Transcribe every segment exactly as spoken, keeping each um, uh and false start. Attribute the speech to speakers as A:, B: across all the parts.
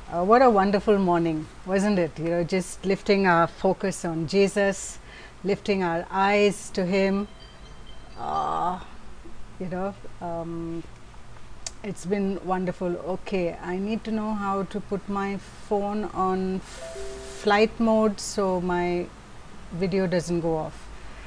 A: Uh, what a wonderful morning, wasn't it? You know, just lifting our focus on Jesus, lifting our eyes to Him. Uh, you know, um, it's been wonderful. Okay, I need to know how to put my phone on flight mode so my video doesn't go off.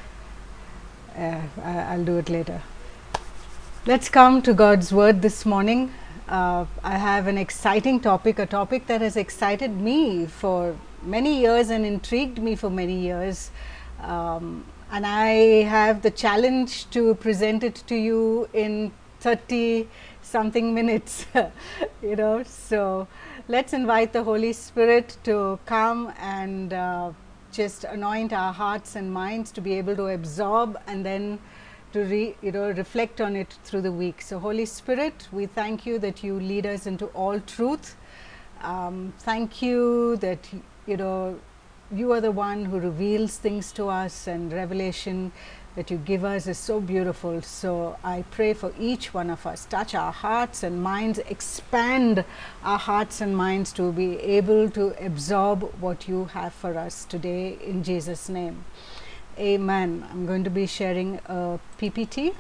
A: Uh, I, I'll do it later. Let's come to God's Word this morning. Uh, I have an exciting topic, a topic that has excited me for many years and intrigued me for many years. Um, and I have the challenge to present it to you in thirty something minutes, you know. So let's invite the Holy Spirit to come and uh, just anoint our hearts and minds to be able to absorb and then to re, you know, reflect on it through the week. So Holy Spirit, we thank you that you lead us into all truth. Um, thank you that, you know, you are the one who reveals things to us, and revelation that you give us is so beautiful. So I pray for each one of us, touch our hearts and minds, expand our hearts and minds to be able to absorb what you have for us today, in Jesus' name. Amen. I'm going to be sharing a P P T,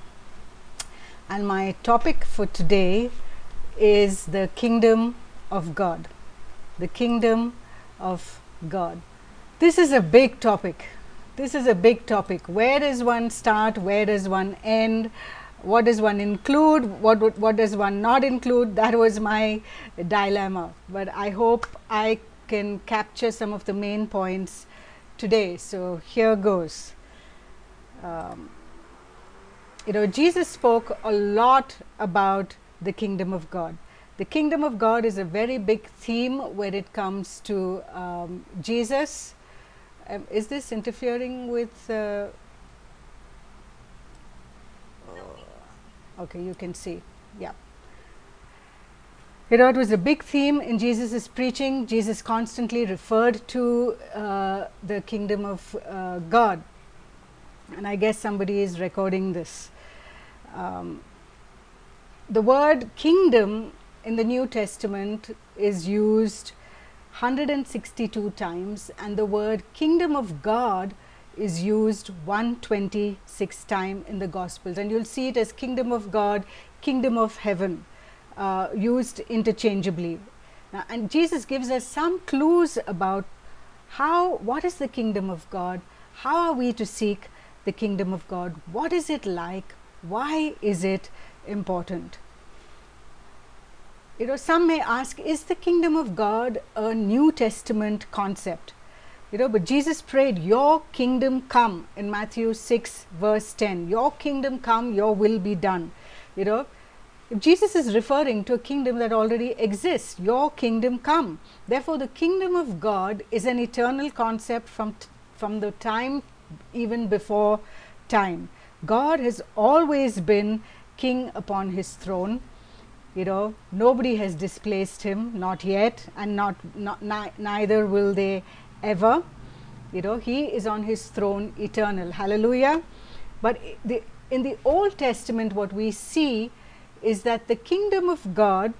A: and my topic for today is the kingdom of God. The kingdom of God. This is a big topic. This is a big topic. Where does one start? Where does one end? What does one include? What, what, what does one not include? That was my dilemma. But I hope I can capture some of the main points today. So here goes. Um, you know, Jesus spoke a lot about the kingdom of God. The kingdom of God is a very big theme when it comes to um, Jesus. Um, is this interfering with? Uh, okay, you can see. Yeah. You know, it was a big theme in Jesus' preaching. Jesus constantly referred to uh, the kingdom of uh, God. And I guess somebody is recording this. Um, the word kingdom in the New Testament is used one hundred sixty-two times, and the word kingdom of God is used one hundred twenty-six times in the Gospels. And you'll see it as kingdom of God, kingdom of heaven. Uh, used interchangeably. Now, and Jesus gives us some clues about how, what is the kingdom of God, how are we to seek the kingdom of God, what is it like, why is it important. You know, some may ask, is the kingdom of God a New Testament concept? You know, but Jesus prayed, your kingdom come, in Matthew six verse ten, your kingdom come, your will be done. You know, if Jesus is referring to a kingdom that already exists, your kingdom come. Therefore, the kingdom of God is an eternal concept from, t- from the time even before time. God has always been king upon his throne. You know, nobody has displaced him, not yet, and not, not ni- neither will they ever. You know, he is on his throne eternal. Hallelujah. But the, in the Old Testament, what we see is that the kingdom of God,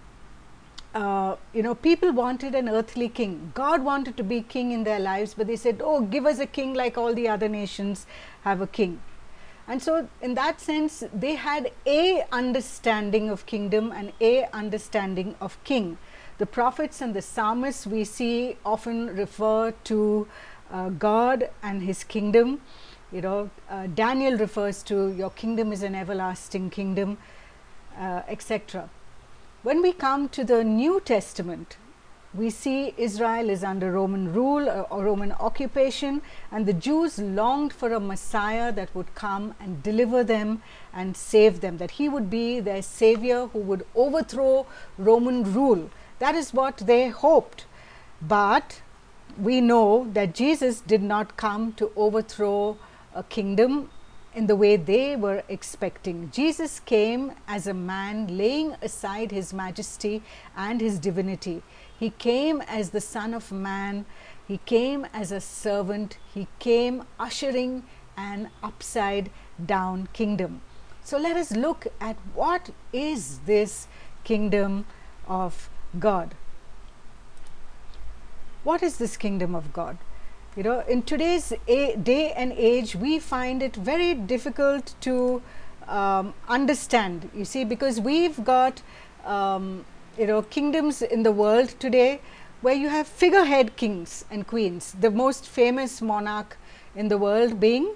A: uh, you know, people wanted an earthly king. God wanted to be king in their lives, but they said, oh, give us a king like all the other nations have a king. And so in that sense, they had a understanding of kingdom and a understanding of king. The prophets and the psalmists we see often refer to uh, God and his kingdom. You know, uh, Daniel refers to your kingdom is an everlasting kingdom. Uh, et cetera. When we come to the New Testament, we see Israel is under Roman rule or, or Roman occupation, and the Jews longed for a Messiah that would come and deliver them and save them, that he would be their savior who would overthrow Roman rule. That is what they hoped. But we know that Jesus did not come to overthrow a kingdom in the way they were expecting. Jesus came as a man, laying aside his majesty and his divinity. He came as the Son of Man. He came as a servant. He came ushering an upside down kingdom. So let us look at what is this kingdom of God. what is this kingdom of God? You know, in today's a- day and age, we find it very difficult to um, understand, you see, because we've got um, you know, kingdoms in the world today where you have figurehead kings and queens, the most famous monarch in the world being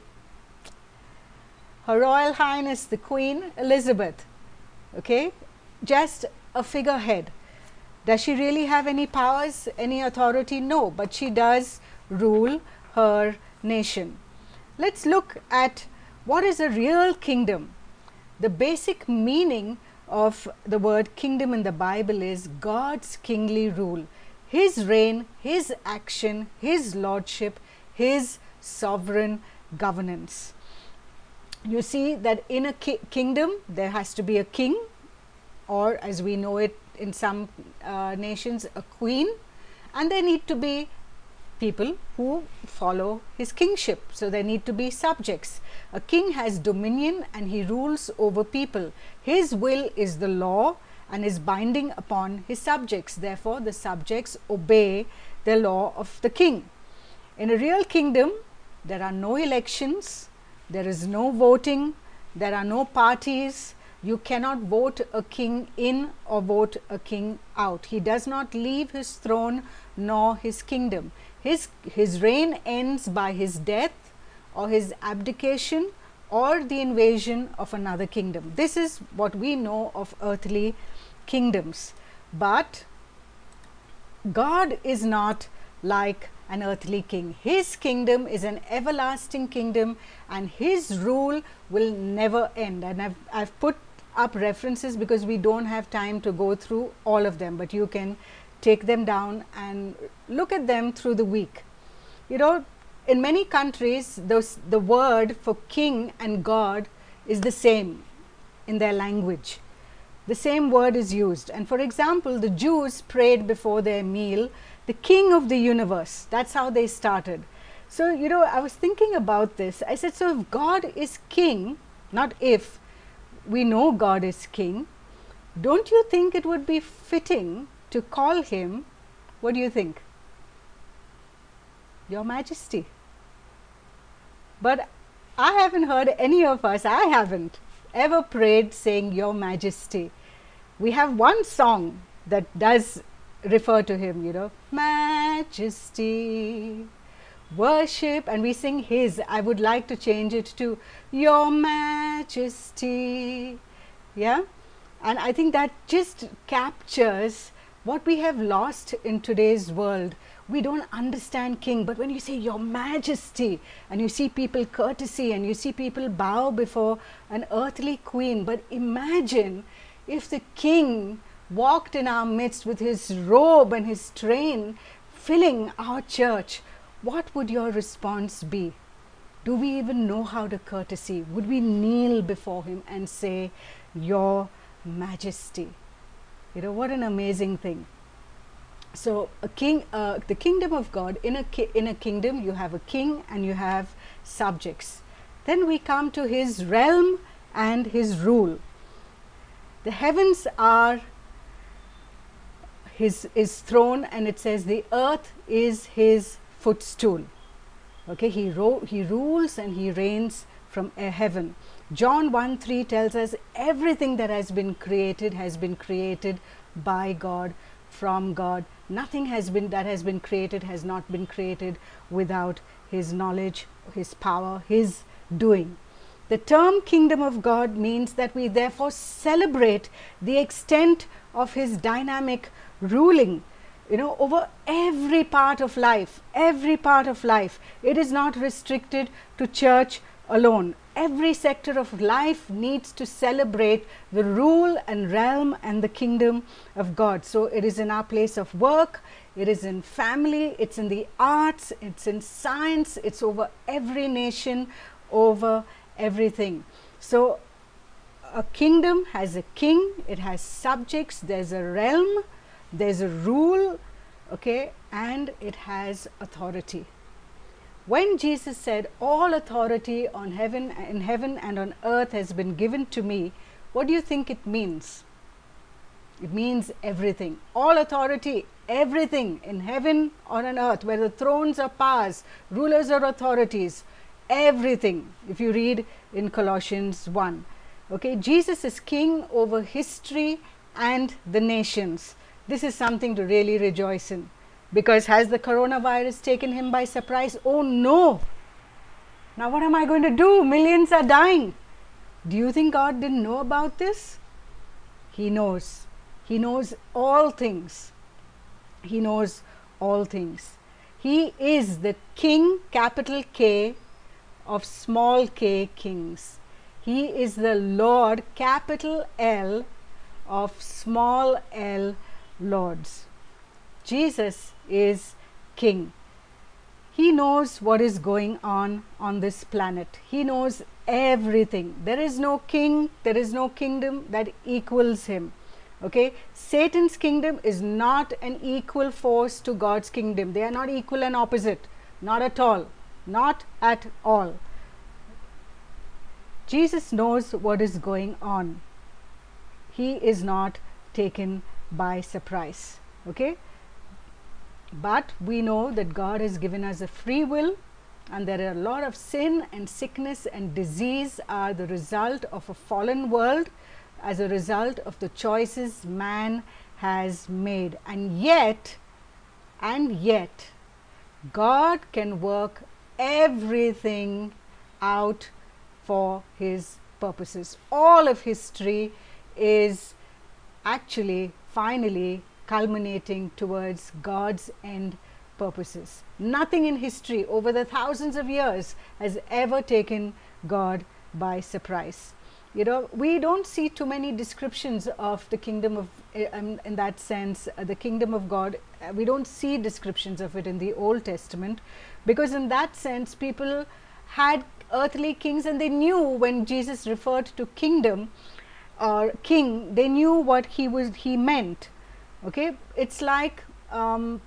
A: Her Royal Highness the Queen Elizabeth. Okay, just a figurehead. Does she really have any powers, any authority? No, but she does rule her nation. Let's look at what is a real kingdom. The basic meaning of the word kingdom in the Bible is God's kingly rule, His reign, His action, His lordship, His sovereign governance. You see that in a ki- kingdom there has to be a king, or as we know it in some uh, nations, a queen, and there need to be people who follow his kingship. So there need to be subjects. A king has dominion and he rules over people. His will is the law and is binding upon his subjects. Therefore, the subjects obey the law of the king. In a real kingdom, there are no elections, there is no voting, there are no parties. You cannot vote a king in or vote a king out. He does not leave his throne nor his kingdom. His, his reign ends by his death or his abdication or the invasion of another kingdom. This is what we know of earthly kingdoms. But God is not like an earthly king. His kingdom is an everlasting kingdom and his rule will never end. And I've, I've put up references because we don't have time to go through all of them, but you can take them down and look at them through the week. You know, in many countries, those, the word for king and God is the same in their language. The same word is used. And for example, the Jews prayed before their meal, the King of the universe. That's how they started. So, you know, I was thinking about this. I said, so if God is king, not if, we know God is king, don't you think it would be fitting to call him, what do you think? Your Majesty. But I haven't heard any of us, I haven't ever prayed saying Your Majesty. We have one song that does refer to him, you know, Majesty, worship, and we sing his. I would like to change it to Your Majesty. Yeah, and I think that just captures what we have lost in today's world. We don't understand king, but when you say Your Majesty and you see people courtesy and you see people bow before an earthly queen, but imagine if the king walked in our midst with his robe and his train filling our church, what would your response be? Do we even know how to courtesy? Would we kneel before him and say, Your Majesty? You know, what an amazing thing. So a king, uh, the kingdom of God, in a, ki- in a kingdom you have a king and you have subjects. Then we come to his realm and his rule. The heavens are his, his throne, and it says the earth is his footstool. Okay, he, ro- he rules and he reigns from a heaven. John one three tells us everything that has been created has been created by God, from God. Nothing has been that has been created has not been created without his knowledge, his power, his doing. The term kingdom of God means that we therefore celebrate the extent of his dynamic ruling, you know, over every part of life, every part of life. It is not restricted to church alone. Every sector of life needs to celebrate the rule and realm and the kingdom of God. So it is in our place of work, it is in family, it's in the arts, it's in science, it's over every nation, over everything. So a kingdom has a king, it has subjects, there's a realm, there's a rule, okay, and it has authority. When Jesus said, all authority on heaven, in heaven and on earth has been given to me, what do you think it means? It means everything. All authority, everything in heaven or on earth, whether thrones or powers, rulers or authorities, everything. If you read in Colossians one. Okay, Jesus is king over history and the nations. This is something to really rejoice in. Because has the coronavirus taken him by surprise? Oh no! Now what am I going to do? Millions are dying. Do you think God didn't know about this? He knows. He knows all things. He knows all things. He is the King, capital K, of small k kings. He is the Lord, capital L, of small l lords. Jesus is King. He knows what is going on on this planet. He knows everything. There is no king, there is no kingdom that equals him. Okay, Satan's kingdom is not an equal force to God's kingdom. They are not equal and opposite. Not at all. Not at all. Jesus knows what is going on. He is not taken by surprise. Okay, but we know that God has given us a free will, and there are a lot of sin and sickness and disease are the result of a fallen world, as a result of the choices man has made. And yet, and yet, God can work everything out for his purposes. All of history is actually finally culminating towards God's end purposes. Nothing in history over the thousands of years has ever taken God by surprise. You know, we don't see too many descriptions of the kingdom of, um, in that sense, uh, the kingdom of God. Uh, we don't see descriptions of it in the Old Testament, because in that sense people had earthly kings, and they knew when Jesus referred to kingdom or king, they knew what he was he meant. Okay, it's like um,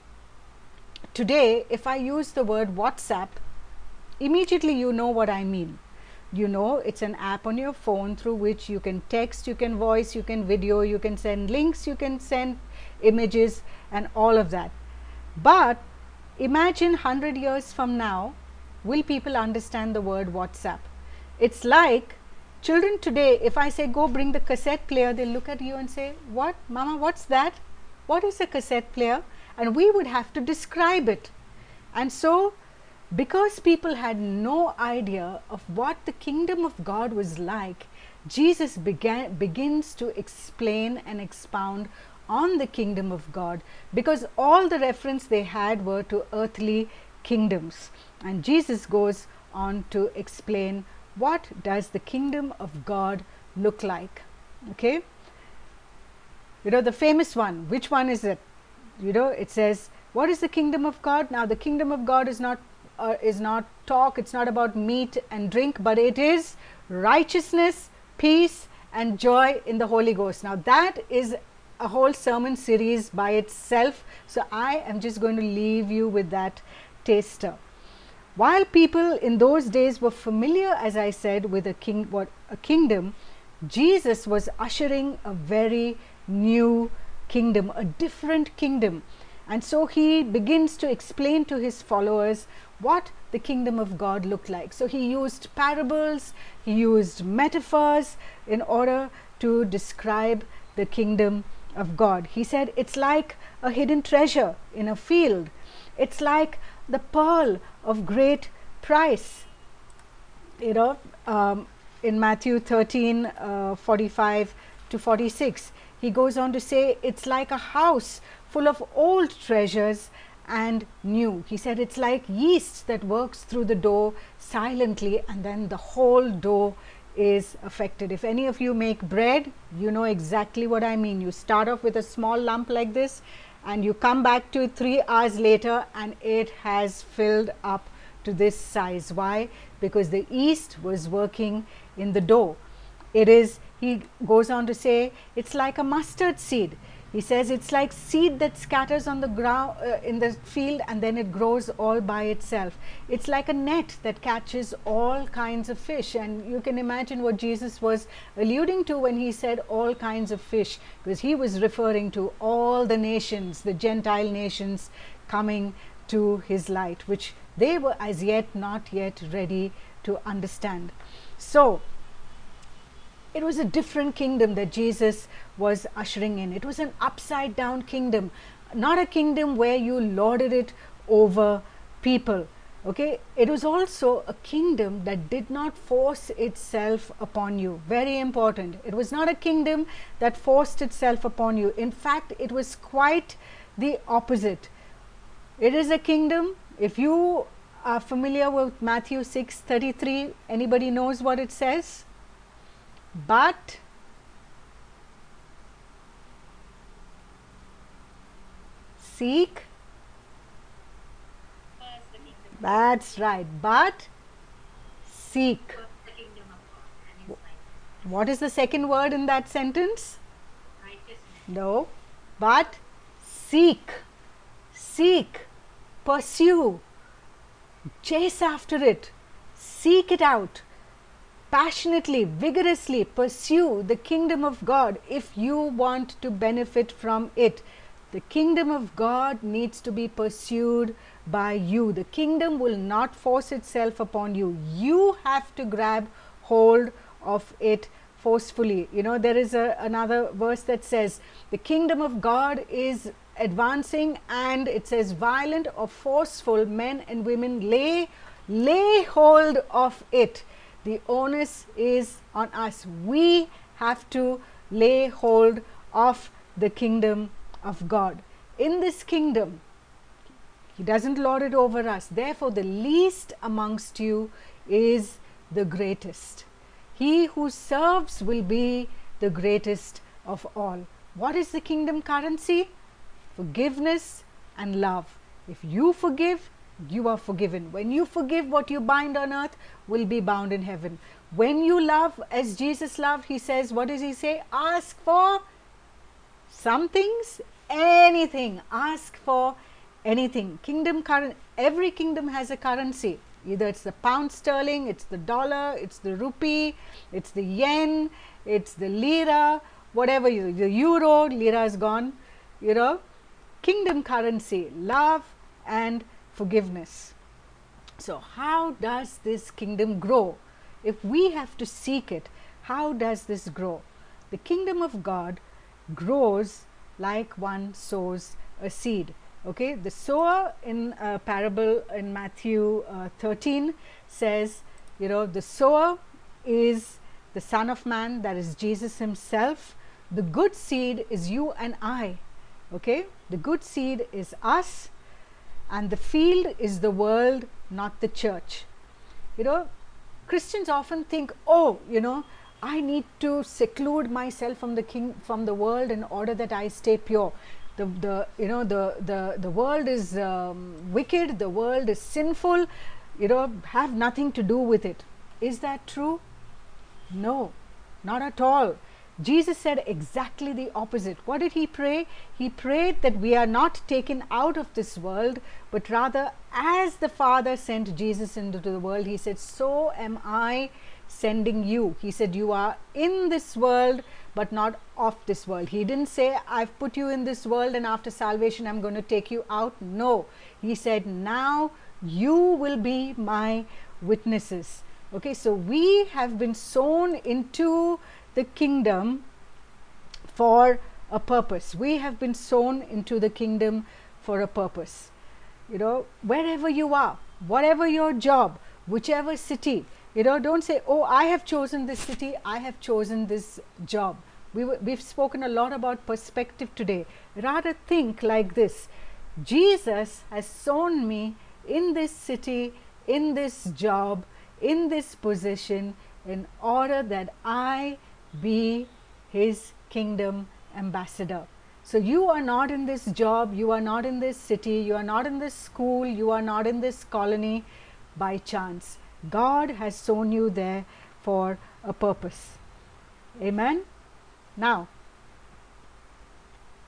A: today if I use the word WhatsApp, immediately you know what I mean. You know, it's an app on your phone through which you can text, you can voice, you can video, you can send links, you can send images and all of that. But imagine one hundred years from now, will people understand the word WhatsApp? It's like children today, if I say go bring the cassette player, they'll look at you and say, what, mama, what's that? What is a cassette player? And we would have to describe it. And so, because people had no idea of what the kingdom of God was like, Jesus began, begins to explain and expound on the kingdom of God, because all the reference they had were to earthly kingdoms. And Jesus goes on to explain what does the kingdom of God look like. Okay, you know, the famous one, which one is it? You know, it says, what is the kingdom of God? Now the kingdom of God is not uh, is not talk, it's not about meat and drink, but it is righteousness, peace and joy in the Holy Ghost. Now that is a whole sermon series by itself, so I am just going to leave you with that taster. While people in those days were familiar, as I said, with a king, what a kingdom, Jesus was ushering a very new kingdom, a different kingdom. And so he begins to explain to his followers what the kingdom of God looked like. So he used parables, he used metaphors in order to describe the kingdom of God. He said it's like a hidden treasure in a field. It's like the pearl of great price. You know, um, in Matthew thirteen, uh, forty-five to forty-six, he goes on to say it's like a house full of old treasures and new. He said it's like yeast that works through the dough silently, and then the whole dough is affected. If any of you make bread, you know exactly what I mean. You start off with a small lump like this, and you come back to it three hours later and it has filled up to this size. Why? Because the yeast was working in the dough. It is, he goes on to say, it's like a mustard seed. He says it's like seed that scatters on the ground uh, in the field, and then it grows all by itself. It's like a net that catches all kinds of fish. And you can imagine what Jesus was alluding to when he said all kinds of fish, because he was referring to all the nations, the Gentile nations coming to his light, which they were as yet not yet ready to understand. So it was a different kingdom that Jesus was ushering in. It was an upside down kingdom, not a kingdom where you lorded it over people. Okay, it was also a kingdom that did not force itself upon you. Very important. It was not a kingdom that forced itself upon you. In fact, it was quite the opposite. It is a kingdom, if you are familiar with Matthew six thirty-three, anybody knows what it says? But seek, that's right, but seek. What is the second word in that sentence? No, but seek, seek, pursue, chase after it, seek it out. Passionately, vigorously pursue the kingdom of God if you want to benefit from it. The kingdom of God needs to be pursued by you. The kingdom will not force itself upon you. You have to grab hold of it forcefully. You know, there is a, another verse that says, the kingdom of God is advancing, and it says, violent or forceful men and women lay, lay hold of it. The onus is on us. We have to lay hold of the kingdom of God. In this kingdom, he doesn't lord it over us. Therefore, the least amongst you is the greatest. He who serves will be the greatest of all. What is the kingdom currency? Forgiveness and love. If you forgive, you are forgiven. When you forgive, what you bind on earth will be bound in heaven. When you love as Jesus loved, he says, what does he say? Ask for some things, anything. Ask for anything. Kingdom current, every kingdom has a currency. Either it's the pound sterling, it's the dollar, it's the rupee, it's the yen, it's the lira, whatever you, the euro, lira is gone, you know. Kingdom currency, love and forgiveness. So how does this kingdom grow? If we have to seek it, how does this grow? The kingdom of God grows like one sows a seed. Okay, the sower in a parable in Matthew uh, thirteen says, you know, the sower is the Son of Man, that is Jesus himself. The good seed is you and I. Okay, the good seed is us, and the field is the world, not the church. You know, Christians often think, oh, you know, I need to seclude myself from the king, from the world, in order that I stay pure. The, the you know the the the world is um, wicked, the world is sinful, you know, have nothing to do with it. Is that true? No, not at all. Jesus said exactly the opposite. What did he pray? He prayed that we are not taken out of this world, but rather, as the Father sent Jesus into the world, he said, so am I sending you. He said, you are in this world, but not of this world. He didn't say, I've put you in this world and after salvation I'm going to take you out. No, he said, now you will be my witnesses. Okay, so we have been sown into the kingdom for a purpose. We have been sown into the kingdom for a purpose. You know, wherever you are, whatever your job, whichever city, you know, don't say, oh, I have chosen this city, I have chosen this job. We w- we've spoken a lot about perspective today. Rather think like this: Jesus has sown me in this city, in this job, in this position, in order that I be his kingdom ambassador. So you are not in this job, you are not in this city, you are not in this school, you are not in this colony by chance. God has sown you there for a purpose. Amen. Now,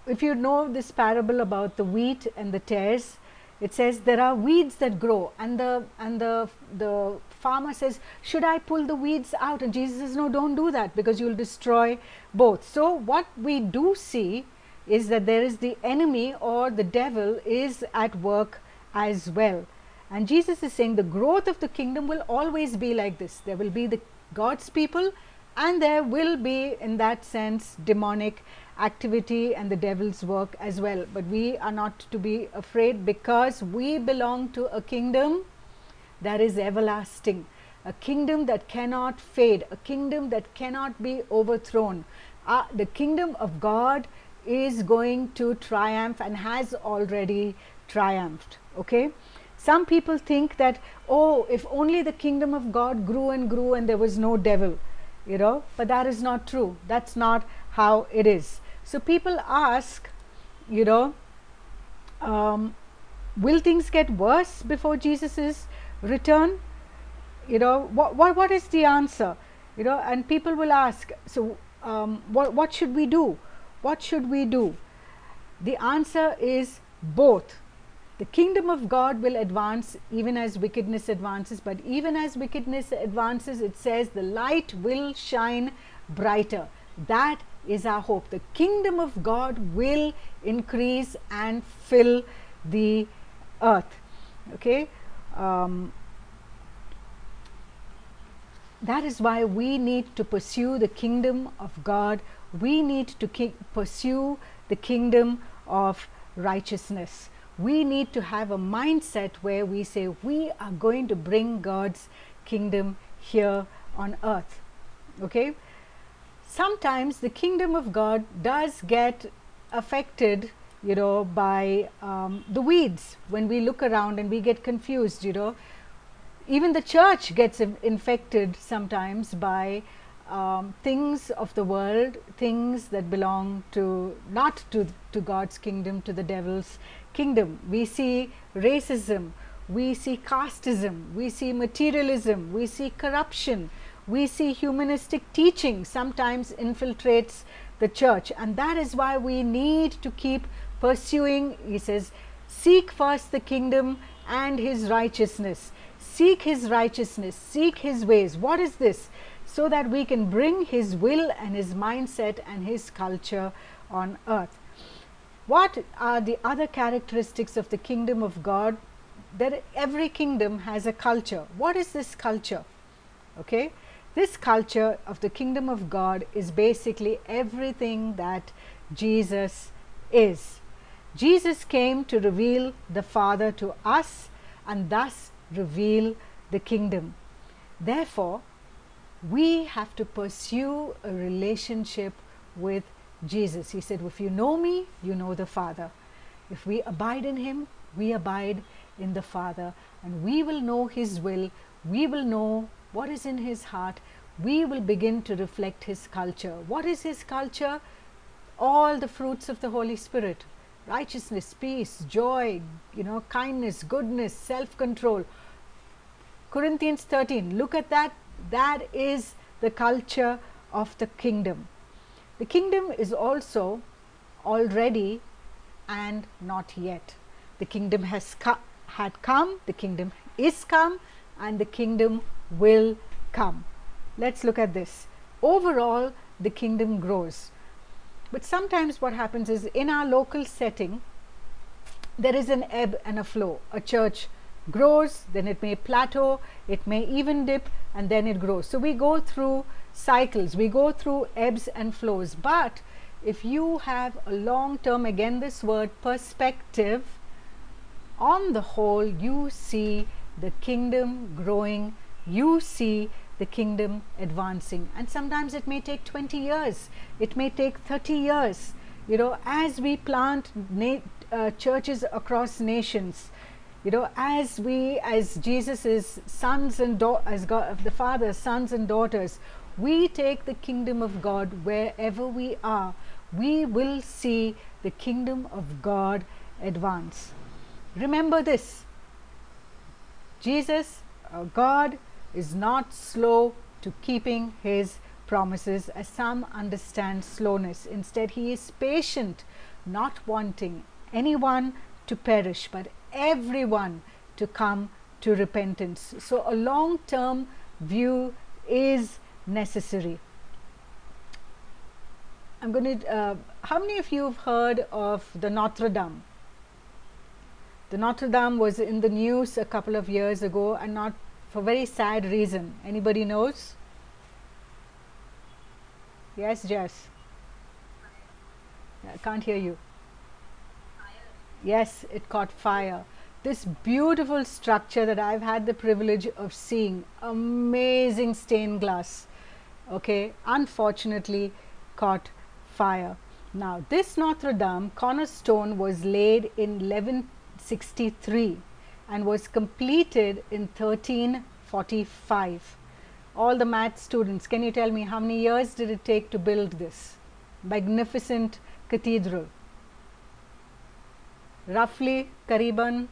A: if you know this parable about the wheat and the tares, it says there are weeds that grow, and the and the the farmer says, should I pull the weeds out? And Jesus says, no, don't do that, because you'll destroy both. So what we do see is that there is the enemy, or the devil is at work as well. And Jesus is saying the growth of the kingdom will always be like this. There will be the God's people, and there will be, in that sense, demonic activity and the devil's work as well. But we are not to be afraid, because we belong to a kingdom that is everlasting, a kingdom that cannot fade, a kingdom that cannot be overthrown. Uh, the kingdom of God is going to triumph and has already triumphed. Okay, some people think that, oh, if only the kingdom of God grew and grew and there was no devil, you know, but that is not true. That's not how it is. So people ask, you know, um, will things get worse before Jesus's return? You know, what, what, what is the answer? You know, and people will ask, so um, what, what should we do? What should we do? The answer is both. The kingdom of God will advance even as wickedness advances, but even as wickedness advances, it says the light will shine brighter. That is our hope. The kingdom of God will increase and fill the earth. Okay, um, that is why we need to pursue the kingdom of God. We need to ki- pursue the kingdom of righteousness. We need to have a mindset where we say we are going to bring God's kingdom here on earth. Okay, sometimes the kingdom of God does get affected, you know, by um, the weeds. When we look around and we get confused, you know, even the church gets infected sometimes by um, things of the world, things that belong to not to to God's kingdom, to the devil's kingdom. We see racism, we see casteism, we see materialism, we see corruption, we see humanistic teaching sometimes infiltrates the church, and that is why we need to keep pursuing. He says, seek first the kingdom and his righteousness. Seek his righteousness, seek his ways. What is this? So that we can bring his will and his mindset and his culture on earth. What are the other characteristics of the kingdom of God? That every kingdom has a culture. What is this culture? Okay, this culture of the kingdom of God is basically everything that Jesus is. Jesus came to reveal the Father to us and thus reveal the kingdom. Therefore, we have to pursue a relationship with Jesus. He said, if you know me, you know the Father. If we abide in him, we abide in the Father, and we will know his will. We will know what is in his heart. We will begin to reflect his culture. What is his culture? All the fruits of the Holy Spirit: righteousness, peace, joy, you know, kindness, goodness, self-control. Corinthians thirteen, look at that. That is the culture of the kingdom. The kingdom is also already and not yet. The kingdom has co- had come, the kingdom is come, and the kingdom will come. Let's look at this. Overall, the kingdom grows. But sometimes what happens is, in our local setting, there is an ebb and a flow. A church grows, then it may plateau, it may even dip, and then it grows. So we go through cycles, we go through ebbs and flows. But if you have a long term, again this word, perspective, on the whole, you see the kingdom growing, you see the kingdom advancing. And sometimes it may take twenty years, it may take thirty years, you know, as we plant na- uh, churches across nations, you know, as we, as Jesus's sons and da- as God, the Father's sons and daughters, we take the kingdom of God wherever we are. We will see the kingdom of God advance. Remember this: Jesus, uh, God, is not slow to keeping his promises, as some understand slowness. Instead, he is patient not wanting anyone to perish, but everyone to come to repentance. So a long term view is necessary. I'm going to, uh, how many of you have heard of the Notre Dame? The Notre Dame was in the news a couple of years ago, and not for very sad reason. Anybody knows? Yes, Jess? I can't hear you. Yes, it caught fire. This beautiful structure that I've had the privilege of seeing, amazing stained glass, okay, unfortunately caught fire. Now, this Notre Dame cornerstone was laid in eleven sixty-three and was completed in thirteen forty-five. All the math students, can you tell me how many years did it take to build this magnificent cathedral? Roughly, Kariban,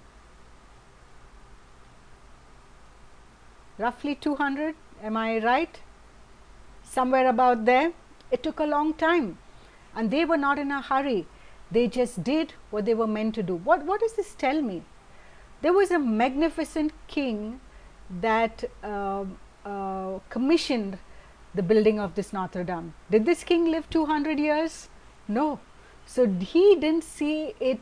A: roughly two hundred, am I right? Somewhere about there. It took a long time, and they were not in a hurry. They just did what they were meant to do. What, what does this tell me? There was a magnificent king that uh, uh, commissioned the building of this Notre Dame. Did this king live two hundred years? No. So he didn't see it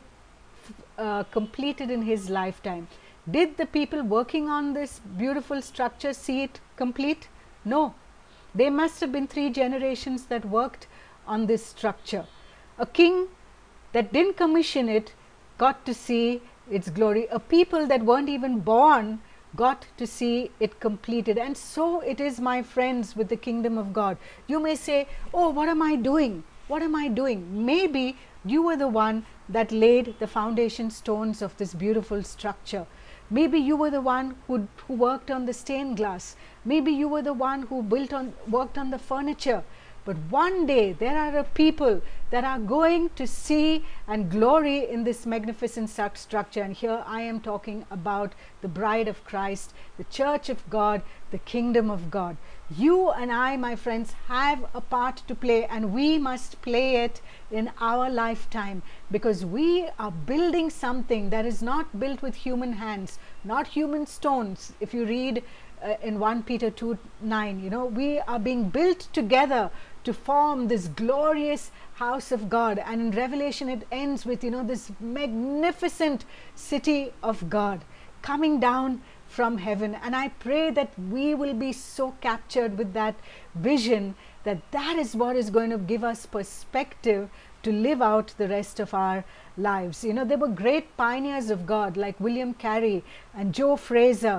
A: uh, completed in his lifetime. Did the people working on this beautiful structure see it complete? No. There must have been three generations that worked on this structure. A king that didn't commission it got to see its glory. A people that weren't even born got to see it completed. And so it is, my friends, with the kingdom of God. You may say, oh, what am I doing? What am I doing? Maybe you were the one that laid the foundation stones of this beautiful structure. Maybe you were the one who, who worked on the stained glass. Maybe you were the one who built on, worked on the furniture. But one day there are a people that are going to see and glory in this magnificent structure. And here I am talking about the bride of Christ, the church of God, the kingdom of God. You and I, my friends, have a part to play, and we must play it in our lifetime, because we are building something that is not built with human hands, not human stones. If you read uh, in First Peter two nine, you know, we are being built together to form this glorious house of God. And in Revelation it ends with, you know, this magnificent city of God coming down from heaven. And I pray that we will be so captured with that vision that that is what is going to give us perspective to live out the rest of our lives. You know, there were great pioneers of God like William Carey and Joe Fraser,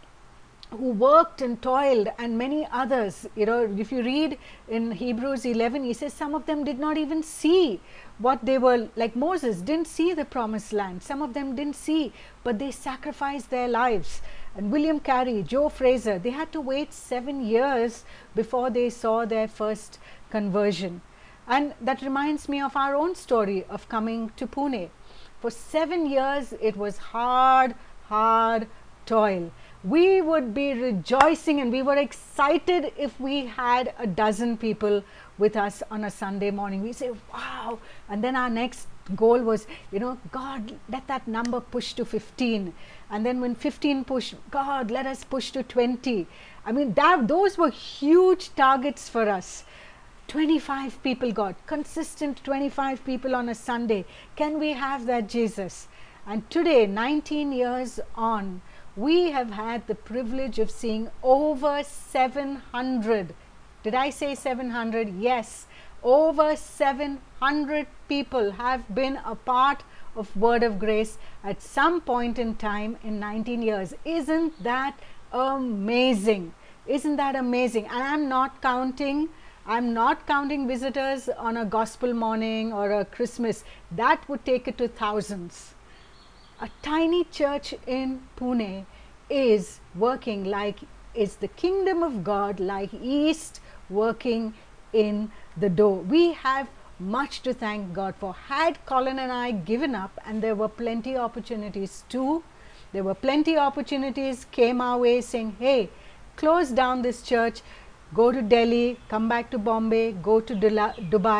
A: who worked and toiled, and many others. You know, if you read in Hebrews eleven, he says some of them did not even see what they were, like Moses didn't see the promised land. Some of them didn't see, but they sacrificed their lives. And William Carey, Joe Fraser, they had to wait seven years before they saw their first conversion. And that reminds me of our own story of coming to Pune. For seven years it was hard, hard toil. We would be rejoicing and we were excited if we had a dozen people with us on a Sunday morning. We say, wow. And then our next goal was, you know, God, let that number push to fifteen. And then when fifteen push, God, let us push to twenty. I mean, that those were huge targets for us. twenty-five people, God, consistent twenty-five people on a Sunday. Can we have that, Jesus? And today, nineteen years on, we have had the privilege of seeing over seven hundred. Did I say seven hundred? Yes. Over seven hundred people have been a part of Word of Grace at some point in time in nineteen years. Isn't that amazing? Isn't that amazing? And I'm not counting, I'm not counting visitors on a gospel morning or a Christmas. That would take it to thousands. A tiny church in Pune is working like, is the kingdom of God like yeast working in the dough. We have much to thank God for. Had Colin and I given up, and there were plenty opportunities too, there were plenty opportunities came our way saying, hey, close down this church, go to Delhi, come back to Bombay, go to Dubai,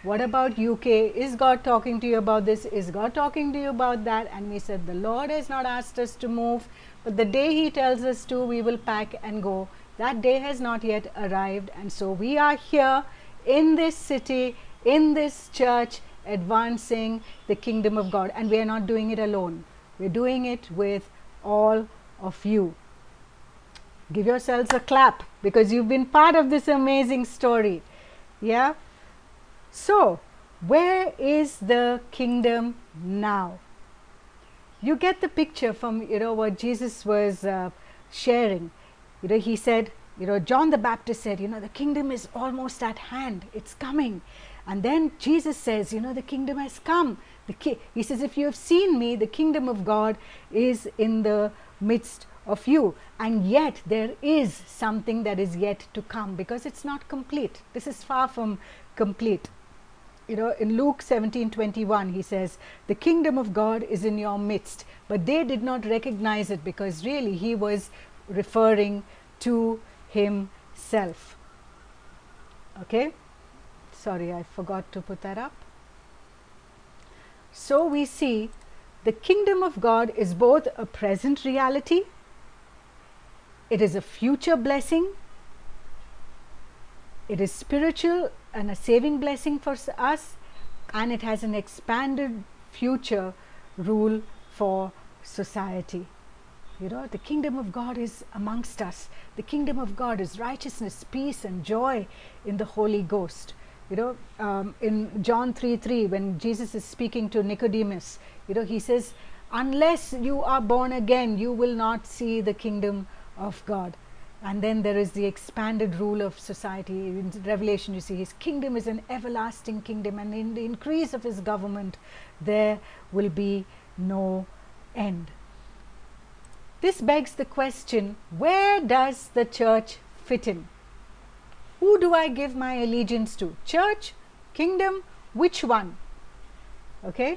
A: What about U K? Is God talking to you about this? Is God talking to you about that? And we said, the Lord has not asked us to move, but the day He tells us to, we will pack and go. That day has not yet arrived, and so we are here in this city, in this church, advancing the kingdom of God. And we are not doing it alone. We're doing it with all of you. Give yourselves a clap because you've been part of this amazing story. Yeah? So, where is the kingdom now? You get the picture from, you know, what Jesus was uh, sharing. You know, he said, you know, John the Baptist said, you know, the kingdom is almost at hand. It's coming. And then Jesus says, you know, the kingdom has come. The ki- he says, if you have seen me, the kingdom of God is in the midst of you. And yet there is something that is yet to come because it's not complete. This is far from complete. You know, in Luke seventeen twenty-one, he says, the kingdom of God is in your midst. But they did not recognize it because really he was referring to himself. Okay? Sorry, I forgot to put that up. So we see the kingdom of God is both a present reality, it is a future blessing, it is spiritual and a saving blessing for us, and it has an expanded future rule for society. You know, the kingdom of God is amongst us. The kingdom of God is righteousness, peace, and joy in the Holy Ghost. You know, um, in John three three, when Jesus is speaking to Nicodemus, you know, he says, unless you are born again, you will not see the kingdom of God. And then there is the expanded rule of society. In Revelation, you see, his kingdom is an everlasting kingdom, and in the increase of his government, there will be no end. This begs the question, where does the church fit in? Who do I give my allegiance to? Church? Kingdom? Which one? Okay?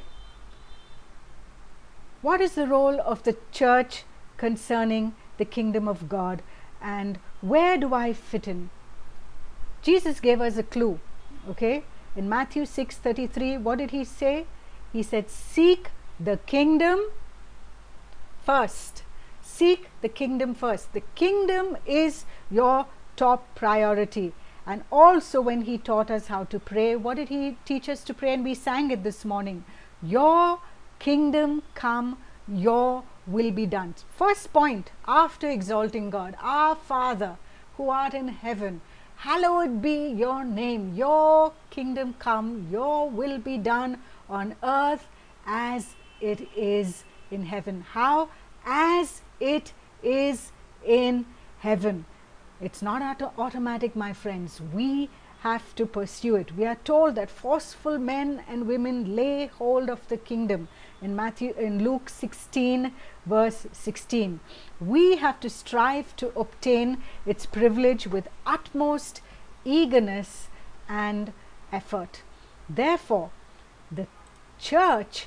A: What is the role of the church concerning the kingdom of God? And where do I fit in? Jesus gave us a clue. Okay? In Matthew six thirty-three, what did he say? He said, seek the kingdom first. Seek the kingdom first. The kingdom is your top priority. And also when he taught us how to pray, what did he teach us to pray? And we sang it this morning. Your kingdom come, your will be done. First point, after exalting God, our Father who art in heaven, hallowed be your name. Your kingdom come, your will be done on earth as it is in heaven. How? As it is in heaven. It's not auto automatic, my friends. We have to pursue it. We are told that forceful men and women lay hold of the kingdom in Matthew, in Luke sixteen verse sixteen. We have to strive to obtain its privilege with utmost eagerness and effort. Therefore, the church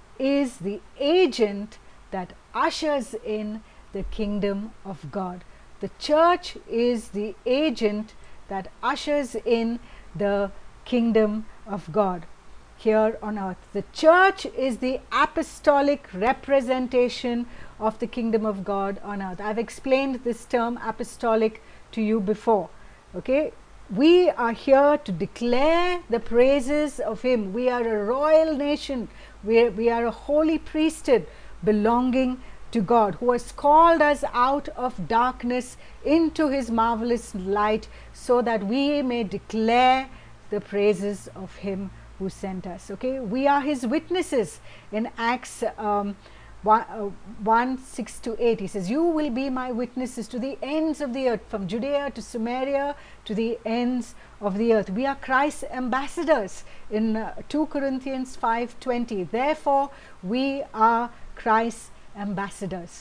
A: is the agent that ushers in the kingdom of God. The church is the agent that ushers in the kingdom of God here on earth. The church is the apostolic representation of the kingdom of God on earth. I've explained this term apostolic to you before. Okay, we are here to declare the praises of Him. We are a royal nation. We are, we are a holy priesthood belonging to God, who has called us out of darkness into His marvelous light, so that we may declare the praises of Him who sent us. Okay, we are His witnesses. In Acts um, one, uh, one six to eight, He says, you will be my witnesses to the ends of the earth, from Judea to Samaria to the ends of the earth. We are Christ's ambassadors in uh, two Corinthians five twenty. Therefore, we are Christ's ambassadors.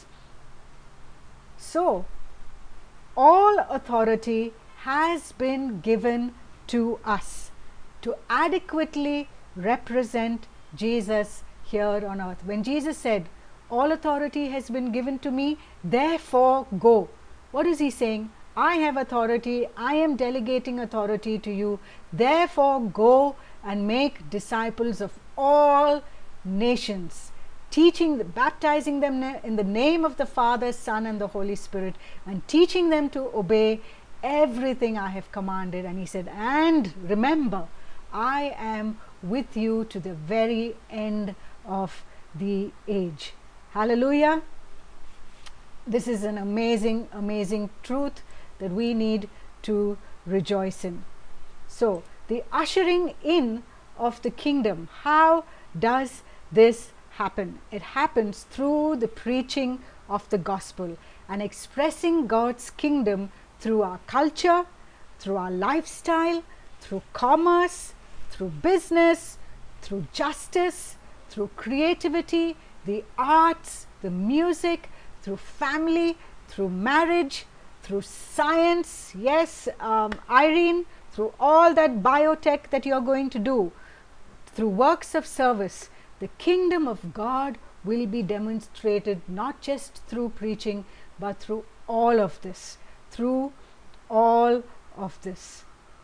A: So, all authority has been given to us to adequately represent Jesus here on earth. When Jesus said, all authority has been given to me, therefore go. What is He saying? I have authority, I am delegating authority to you, therefore go and make disciples of all nations, teaching, baptizing them in the name of the Father, Son, and the Holy Spirit, and teaching them to obey everything I have commanded. And he said, and remember, I am with you to the very end of the age. Hallelujah. This is an amazing, amazing truth that we need to rejoice in. So, the ushering in of the kingdom, how does this happen? It happens through the preaching of the gospel and expressing God's kingdom through our culture, through our lifestyle, through commerce, through business, through justice, through creativity, the arts, the music, through family, through marriage, through science, yes, um, Irene, through all that biotech that you're going to do, through works of service. The kingdom of God will be demonstrated not just through preaching, but through all of this, through all of this.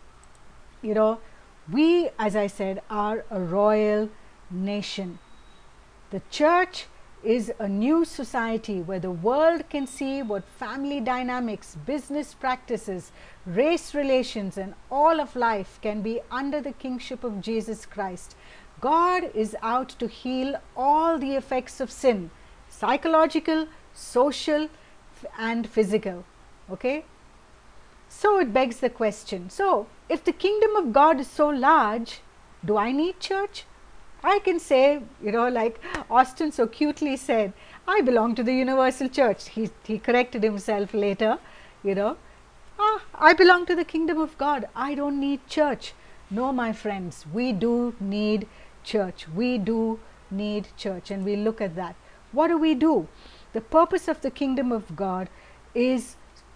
A: You know, we, as I said, are a royal nation. The church is a new society where the world can see what family dynamics, business practices, race relations, and all of life can be under the kingship of Jesus Christ. God is out to heal all the effects of sin, psychological, social, and physical. Okay? So it begs the question, so if the kingdom of God is so large, do I need church? I can say, you know, like Austin so cutely said, I belong to the universal church. He, he corrected himself later, you know. Ah, I belong to the kingdom of God. I don't need church. No, my friends, we do need church. We do need church, and we look at that. What do we do? The purpose of the kingdom of God is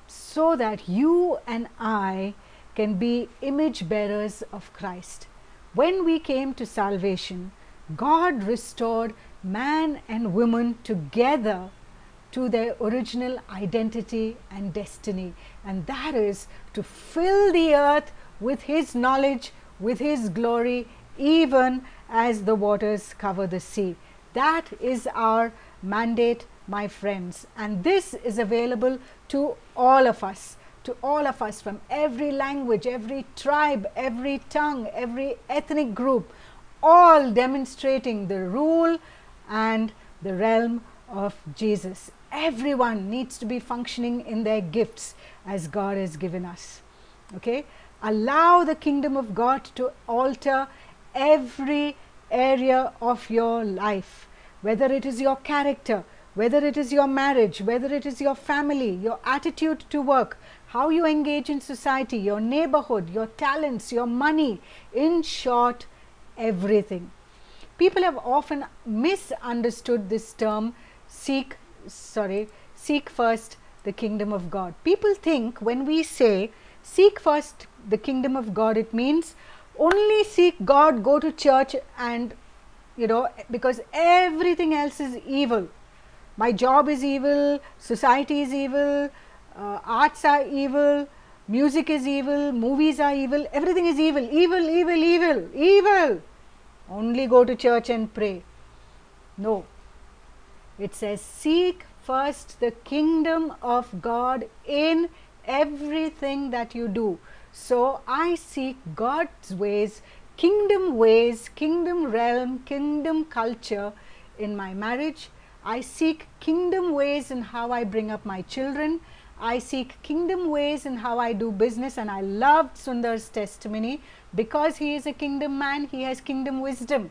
A: so that you and I can be image bearers of Christ. When we came to salvation, God restored man and woman together to their original identity and destiny, and that is to fill the earth with His knowledge, with His glory, even as the waters cover the sea. That is our mandate, my friends, and this is available to all of us, to all of us from every language, every tribe, every tongue, every ethnic group, all demonstrating the rule and the realm of Jesus. Everyone needs to be functioning in their gifts as God has given us. Okay? Allow the kingdom of God to alter every area of your life, whether it is your character, whether it is your marriage, whether it is your family, your attitude to work, how you engage in society, your neighborhood, your talents, your money, in short, everything. People have often misunderstood this term, seek, sorry, seek first the kingdom of God. People think when we say seek first the kingdom of God, it means only seek God, go to church, and you know, because everything else is evil. My job is evil, society is evil, uh, arts are evil, music is evil, movies are evil, everything is evil, evil, evil, evil, evil. Only go to church and pray. No. It says seek first the kingdom of God in everything that you do. So I seek God's ways, kingdom ways, kingdom realm, kingdom culture in my marriage. I seek kingdom ways in how I bring up my children. I seek kingdom ways in how I do business, and I loved Sundar's testimony because he is a kingdom man, he has kingdom wisdom.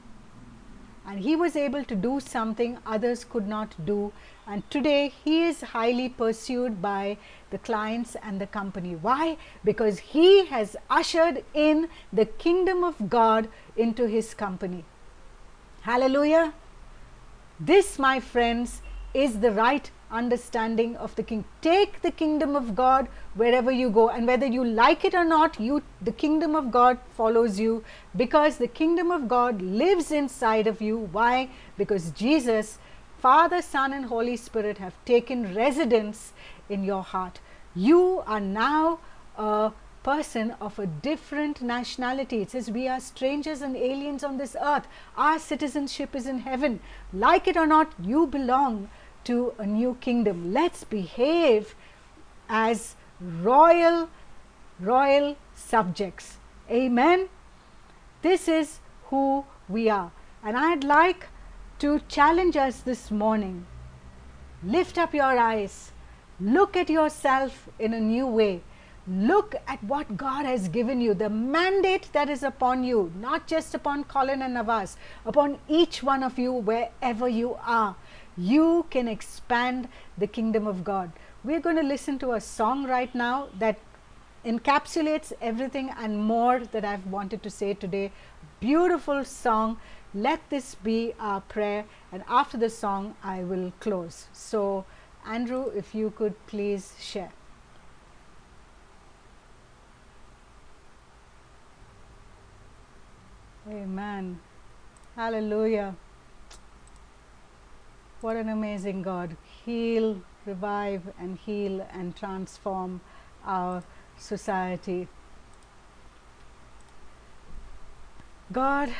A: And he was able to do something others could not do. And today he is highly pursued by the clients and the company. Why? Because he has ushered in the kingdom of God into his company. Hallelujah. This, my friends, is the right understanding of the king. Take the kingdom of God wherever you go, and whether you like it or not, you the kingdom of God follows you, because the kingdom of God lives inside of you. Why? Because Jesus, Father, Son, and Holy Spirit have taken residence in your heart. You are now a person of a different nationality. It says we are strangers and aliens on this earth. Our citizenship is in heaven. Like it or not, you belong to a new kingdom. Let's behave as royal, royal subjects. Amen. This is who we are. And I'd like to challenge us this morning. Lift up your eyes. Look at yourself in a new way. Look at what God has given you, the mandate that is upon you, not just upon Colin and Navas, upon each one of you wherever you are. You can expand the kingdom of God. We're going to listen to a song right now that encapsulates everything and more that I've wanted to say today. Beautiful song. Let this be our prayer, and after the song I will close. So Andrew, if you could please share. Amen. Hallelujah. What an amazing God. Heal, revive, and heal and transform our society. God,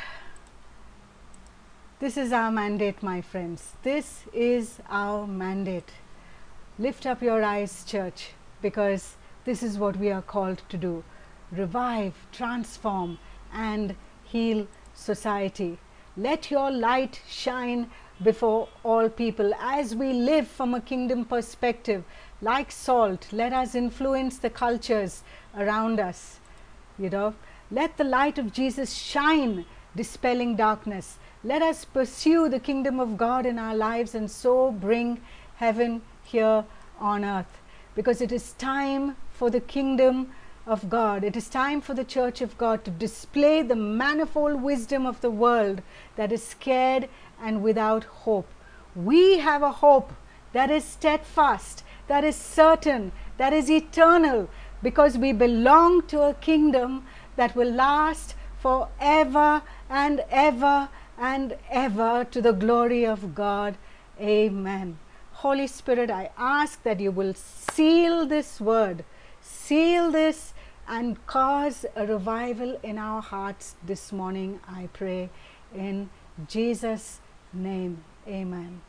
A: this is our mandate, my friends. This is our mandate. Lift up your eyes, church, because this is what we are called to do. Revive, transform, and heal society. Let your light shine before all people as we live from a kingdom perspective. Like salt, let us influence the cultures around us. You know, let the light of Jesus shine, dispelling darkness. Let us pursue the kingdom of God in our lives and so bring heaven here on earth, because it is time for the kingdom of God. It is time for the church of God to display the manifold wisdom of the world that is scared and without hope. We have a hope that is steadfast, that is certain, that is eternal, because we belong to a kingdom that will last forever and ever and ever, to the glory of God. Amen. Holy Spirit, I ask that you will seal this word, seal this, and cause a revival in our hearts this morning, I pray in Jesus' name. Amen.